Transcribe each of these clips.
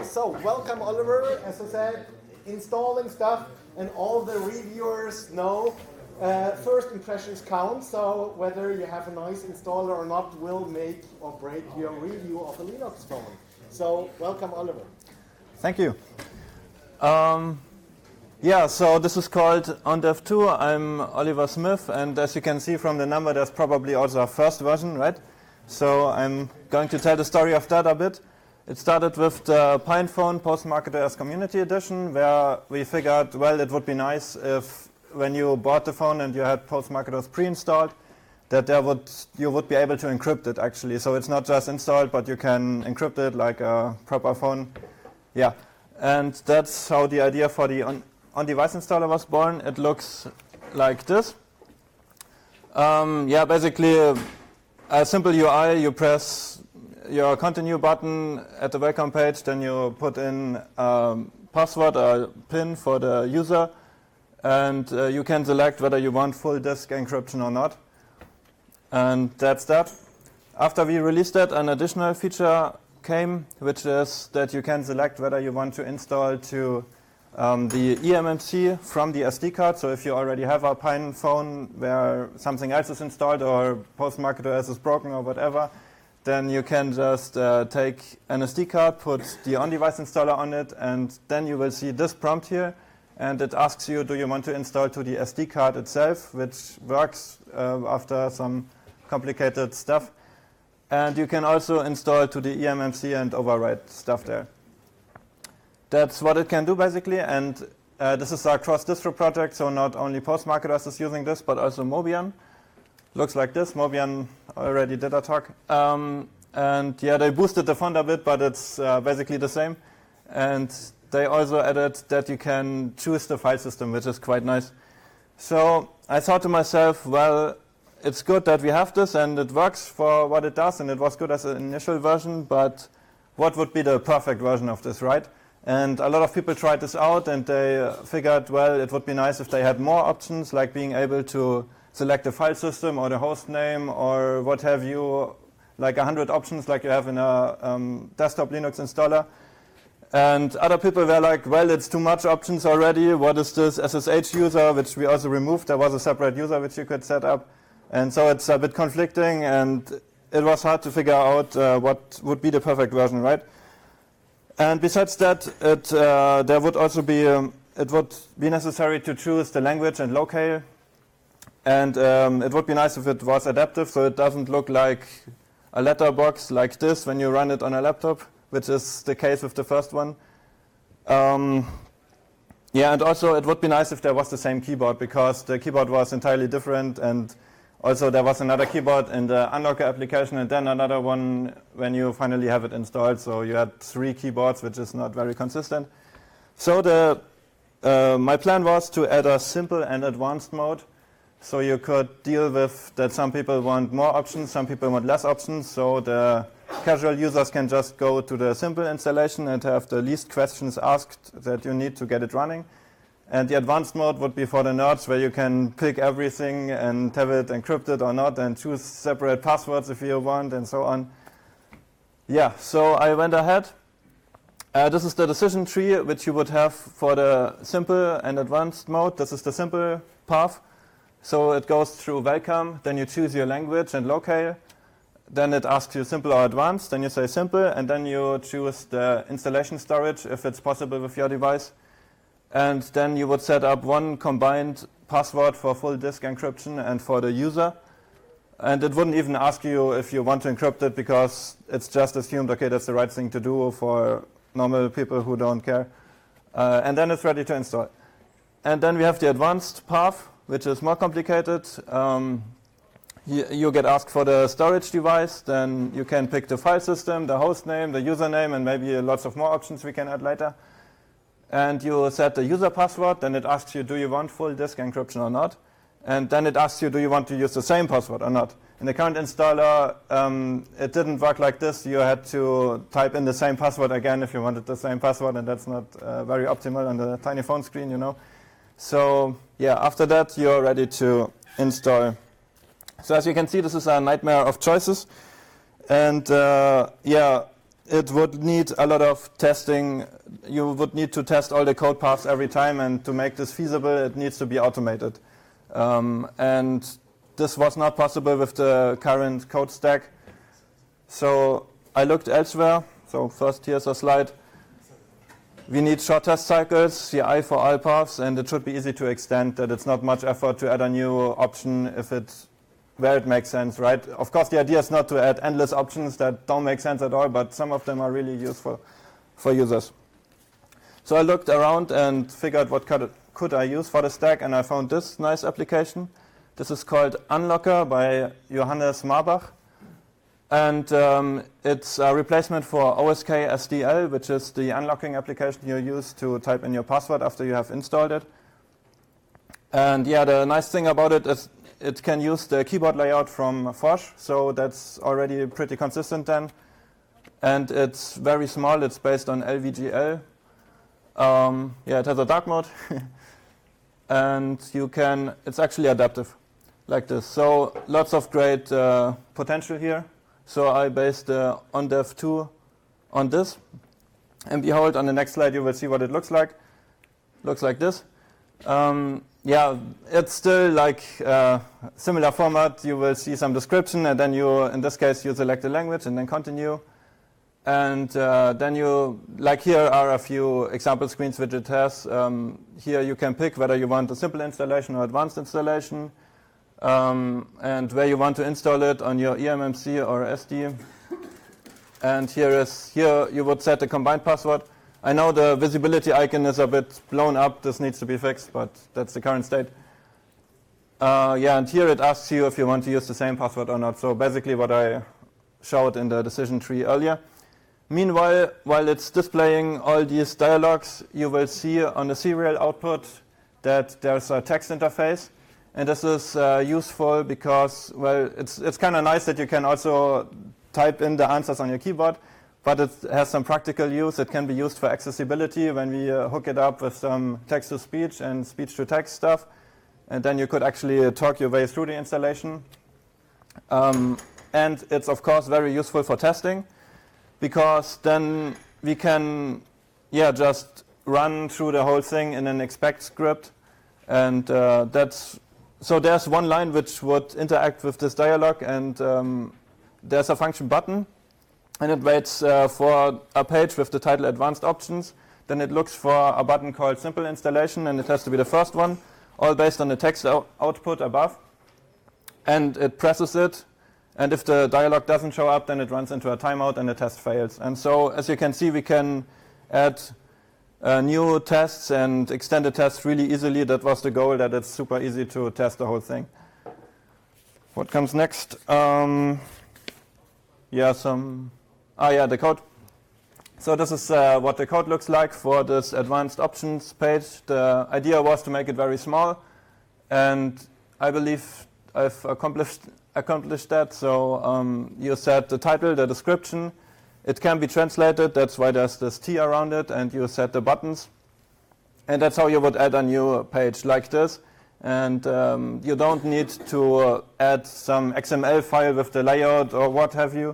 so welcome Oliver. As I said, installing stuff, and all the reviewers know first impressions count, so whether you have a nice installer or not will make or break your review of a Linux phone. So welcome Oliver. Thank you. So this is called OnDev2. I'm Oliver Smith, and as you can see from the number, there's probably also a first version, right? So I'm going to tell the story of that a bit. It started with the PinePhone PostMarketOS Community Edition, where we figured, well, it would be nice if when you bought the phone and you had PostMarketOS pre-installed, that you would be able to encrypt it actually. So it's not just installed, but you can encrypt it like a proper phone. Yeah, and that's how the idea for the on-device installer was born. It looks like this. Basically a simple UI. You press your continue button at the welcome page, then you put in a password or PIN for the user, and you can select whether you want full disk encryption or not. And that's that. After we released that, an additional feature came, which is that you can select whether you want to install to the eMMC from the SD card. So if you already have a PinePhone where something else is installed or PostMarketOS is broken or whatever, then you can just take an SD card, put the on-device installer on it, and then you will see this prompt here. And it asks you, do you want to install to the SD card itself, which works after some complicated stuff. And you can also install to the eMMC and overwrite stuff there. That's what it can do, basically. And this is our cross-distro project, so not only PostMarketOS is using this, but also Mobian. Looks like this. Mobian already did a talk. They boosted the font a bit, but it's basically the same. And they also added that you can choose the file system, which is quite nice. So I thought to myself, well, it's good that we have this, and it works for what it does, and it was good as an initial version, but what would be the perfect version of this, right? And a lot of people tried this out, and they figured, well, it would be nice if they had more options, like being able to select the file system or the host name or what have you, like 100 options like you have in a desktop Linux installer. And other people were like, well, it's too much options already. What is this SSH user, which we also removed? There was a separate user which you could set up. And so it's a bit conflicting, and it was hard to figure out what would be the perfect version, right? And besides that, there would also be, it would be necessary to choose the language and locale. And it would be nice if it was adaptive, so it doesn't look like a letterbox like this when you run it on a laptop, which is the case with the first one. And also it would be nice if there was the same keyboard, because the keyboard was entirely different, and also there was another keyboard in the Unlocker application, and then another one when you finally have it installed. So you had 3 keyboards, which is not very consistent. So my plan was to add a simple and advanced mode. So you could deal with that some people want more options, some people want less options. So the casual users can just go to the simple installation and have the least questions asked that you need to get it running. And the advanced mode would be for the nerds, where you can pick everything and have it encrypted or not, and choose separate passwords if you want, and so on. Yeah, so I went ahead. This is the decision tree which you would have for the simple and advanced mode. This is the simple path. So it goes through welcome, then you choose your language and locale. Then it asks you simple or advanced, then you say simple, and then you choose the installation storage if it's possible with your device. And then you would set up one combined password for full disk encryption and for the user. And it wouldn't even ask you if you want to encrypt it, because it's just assumed, okay, that's the right thing to do for normal people who don't care. And then it's ready to install. And then we have the advanced path, which is more complicated. You get asked for the storage device, then you can pick the file system, the host name, the username, and maybe lots of more options we can add later. And you set the user password, then it asks you, do you want full disk encryption or not? And then it asks you, do you want to use the same password or not? In the current installer, it didn't work like this. You had to type in the same password again if you wanted the same password, and that's not very optimal on the tiny phone screen, you know. So yeah, after that, you're ready to install. So as you can see, this is a nightmare of choices. And it would need a lot of testing. You would need to test all the code paths every time, and to make this feasible, it needs to be automated. And this was not possible with the current code stack. So I looked elsewhere. So first, here's a slide. We need short test cycles, CI for all paths, and it should be easy to extend, that it's not much effort to add a new option where it makes sense, right? Of course, the idea is not to add endless options that don't make sense at all, but some of them are really useful for users. So I looked around and figured what could I use for the stack, and I found this nice application. This is called Unlocker by Johannes Marbach. And it's a replacement for OSK SDL, which is the unlocking application you use to type in your password after you have installed it. And yeah, the nice thing about it is it can use the keyboard layout from Forge, so that's already pretty consistent then. And it's very small, it's based on LVGL. Yeah, it has a dark mode. And it's actually adaptive, like this. So lots of great potential here. So I based OnDev2 on this. And behold, on the next slide you will see what it looks like. Looks like this. Yeah, it's still like similar format. You will see some description, and then in this case, you select the language and then continue. And then like here are a few example screens which it has. Here you can pick whether you want a simple installation or advanced installation, and where you want to install it on your eMMC or SD. And here you would set a combined password. I know the visibility icon is a bit blown up. This needs to be fixed, but that's the current state. Yeah, and here it asks you if you want to use the same password or not. So basically what I showed in the decision tree earlier. Meanwhile, while it's displaying all these dialogues, you will see on the serial output that there's a text interface. And this is useful because, well, it's kind of nice that you can also type in the answers on your keyboard. But it has some practical use. It can be used for accessibility when we hook it up with some text-to-speech and speech-to-text stuff. And then you could actually talk your way through the installation. And it's, of course, very useful for testing, because then we can just run through the whole thing in an expect script. And so there's one line which would interact with this dialog, and there's a function button. And it waits for a page with the title Advanced Options. Then it looks for a button called Simple Installation, and it has to be the first one, all based on the text output above. And it presses it, and if the dialog doesn't show up, then it runs into a timeout and the test fails. And so, as you can see, we can add new tests and extended tests really easily. That was the goal, that it's super easy to test the whole thing. What comes next? The code. So this is what the code looks like for this advanced options page. The idea was to make it very small, and I believe I've accomplished that. So you set the title, the description. It can be translated. That's why there's this T around it, and you set the buttons. And that's how you would add a new page like this. And you don't need to add some XML file with the layout or what have you.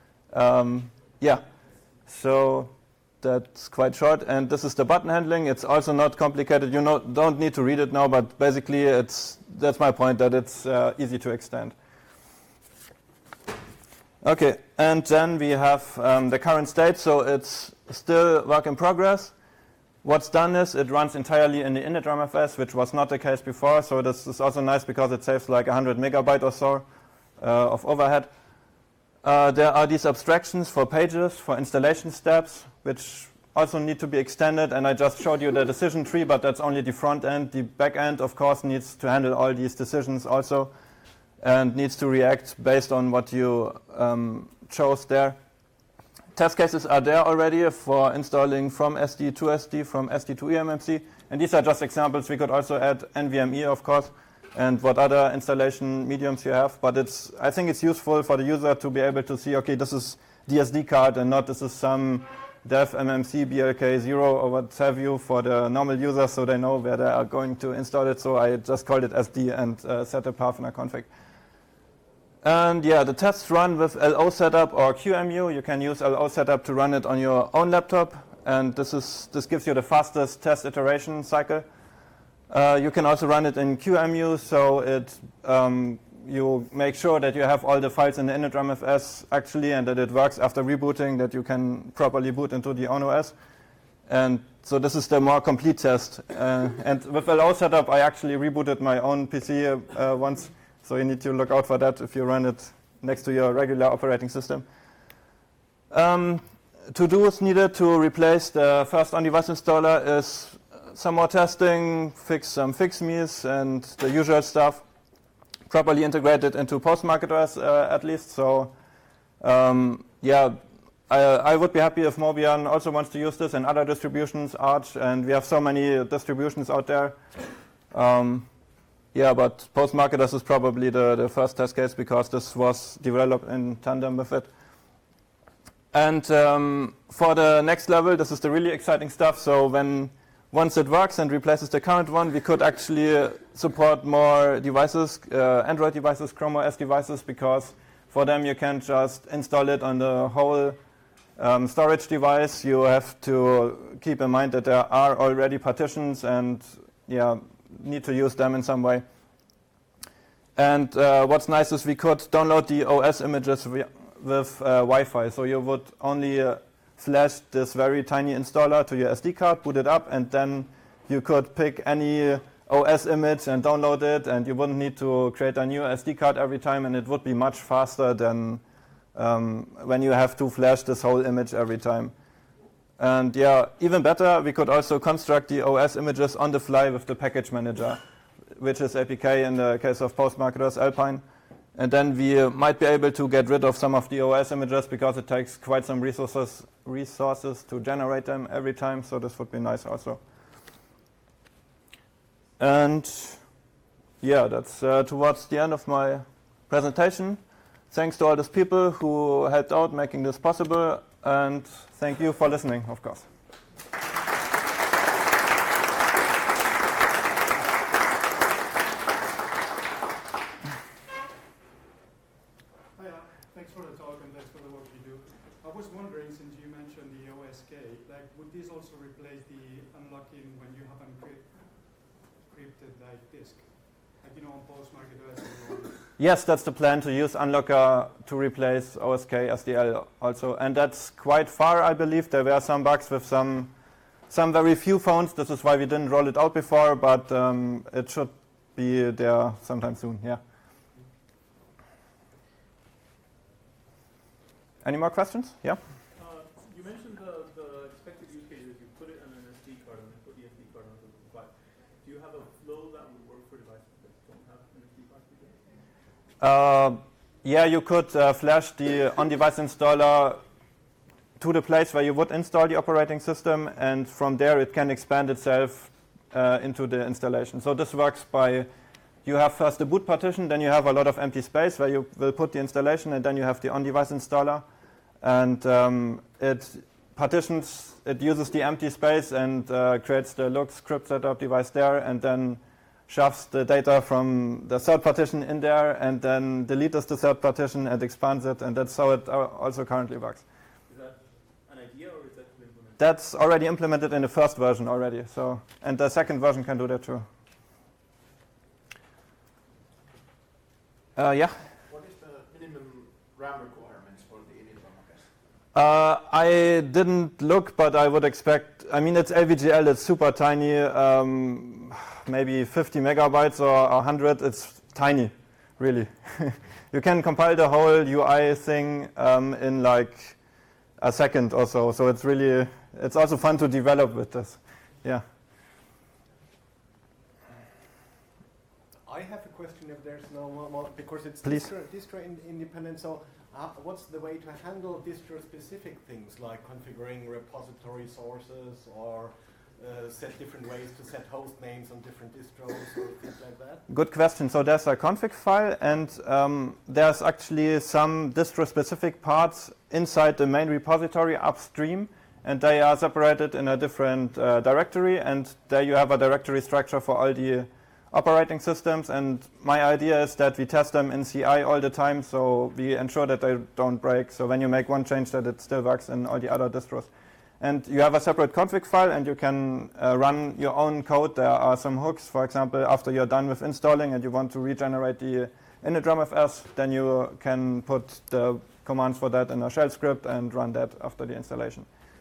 So that's quite short. And this is the button handling. It's also not complicated. You don't need to read it now, but basically that's my point, that it's easy to extend. Okay, and then we have the current state. So it's still work in progress. What's done is it runs entirely in the initramfs, which was not the case before. So this is also nice because it saves like 100 megabyte or so of overhead. There are these abstractions for pages, for installation steps, which also need to be extended. And I just showed you the decision tree, but that's only the front end. The back end, of course, needs to handle all these decisions also, and needs to react based on what you chose there. Test cases are there already for installing from SD to SD, from SD to eMMC. And these are just examples. We could also add NVMe, of course, and what other installation mediums you have. But I think it's useful for the user to be able to see, okay, this is the SD card and not this is some dev MMC BLK0 or what have you for the normal user, so they know where they are going to install it. So I just called it SD and set a path in a config. And yeah, the tests run with LO setup or QEMU. You can use LO setup to run it on your own laptop, and this gives you the fastest test iteration cycle. You can also run it in QEMU, so you make sure that you have all the files in the initramfs actually, and that it works after rebooting, that you can properly boot into the own OS. And so this is the more complete test. And with LO setup, I actually rebooted my own PC once. So you need to look out for that if you run it next to your regular operating system. To-dos needed to replace the first on-device installer is some more testing, fix some fixmes, and the usual stuff. Properly integrated into PostmarketOS at least. So yeah, I would be happy if Mobian also wants to use this and other distributions, Arch, and we have so many distributions out there. Yeah, but PostmarketOS is probably the first test case because this was developed in tandem with it. And for the next level, this is the really exciting stuff. So once it works and replaces the current one, we could actually support more devices, Android devices, Chrome OS devices, because for them you can't just install it on the whole storage device. You have to keep in mind that there are already partitions and yeah, need to use them in some way. And what's nice is we could download the OS images with Wi-Fi. So you would only flash this very tiny installer to your SD card, boot it up, and then you could pick any OS image and download it, and you wouldn't need to create a new SD card every time, and it would be much faster than when you have to flash this whole image every time. And yeah, even better, we could also construct the OS images on the fly with the package manager, which is APK in the case of PostmarketOS Alpine. And then we might be able to get rid of some of the OS images because it takes quite some resources to generate them every time, so this would be nice also. And yeah, that's towards the end of my presentation. Thanks to all those people who helped out making this possible, and thank you for listening, of course. Thanks for the talk and thanks for the work you do. I was wondering, since you mentioned the OSK, like, would this also replace the unlocking when you have an encrypted like disk? Like, you know, on PostmarketOS. Yes, that's the plan, to use Unlocker to replace OSK SDL also. And that's quite far, I believe. There were some bugs with some very few phones. This is why we didn't roll it out before, but it should be there sometime soon, yeah. Any more questions? Yeah? You mentioned the expected use cases. You put it on an SD card and then put the SD card onto the device. Do you have a flow that would work for devices that don't have an SD card? Yeah, you could flash the on-device installer to the place where you would install the operating system, and from there it can expand itself into the installation. So this works by, you have first the boot partition, then you have a lot of empty space where you will put the installation, and then you have the on-device installer. And it partitions, it uses the empty space and creates the look script setup device there, and then shoves the data from the third partition in there, and then deletes the third partition and expands it, and that's how it also currently works. Is that an idea, or is that implemented? That's already implemented in the first version already. So, and the second version can do that too. Yeah? What is the minimum RAM requirements for the initramfs? I didn't look, but I would expect, I mean, it's LVGL, it's super tiny, maybe 50 megabytes or 100, it's tiny, really. You can compile the whole UI thing in like a second or so, so it's really, it's also fun to develop with this, yeah. I have a question if there's no more, because it's Please. distro independent. So what's the way to handle distro-specific things like configuring repository sources or set different ways to set host names on different distros or things like that? Good question. So there's a config file, and there's actually some distro-specific parts inside the main repository upstream, and they are separated in a different directory, and there you have a directory structure for operating systems, and my idea is that we test them in CI all the time, so we ensure that they don't break. So when you make one change, that it still works in all the other distros. And you have a separate config file, and you can run your own code. There are some hooks, for example, after you're done with installing and you want to regenerate the initdrumfs, then you can put the commands for that in a shell script and run that after the installation.